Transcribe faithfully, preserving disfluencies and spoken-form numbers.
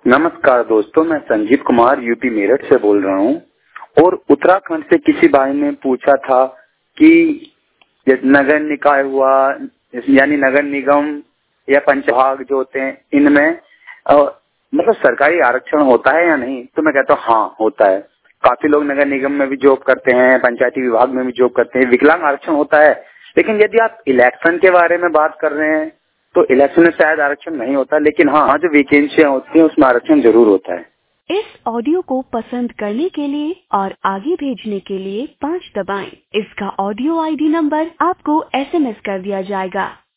नमस्कार दोस्तों, मैं संजीव कुमार यूपी मेरठ से बोल रहा हूँ। और उत्तराखंड से किसी भाई ने पूछा था कि नगर निकाय हुआ यानी नगर निगम या पंचायत जो होते हैं इनमें आ, मतलब सरकारी आरक्षण होता है या नहीं। तो मैं कहता हूँ हाँ होता है। काफी लोग नगर निगम में भी जॉब करते हैं, पंचायती विभाग में भी जॉब करते हैं। विकलांग आरक्षण होता है। लेकिन यदि आप इलेक्शन के बारे में बात कर रहे हैं तो इलेक्शन में शायद आरक्षण नहीं होता, लेकिन हाँ जो वैकेंसियां होती हैं उसमें आरक्षण जरूर होता है। इस ऑडियो को पसंद करने के लिए और आगे भेजने के लिए पाँच दबाएं। इसका ऑडियो आईडी नंबर आपको एसएमएस कर दिया जाएगा।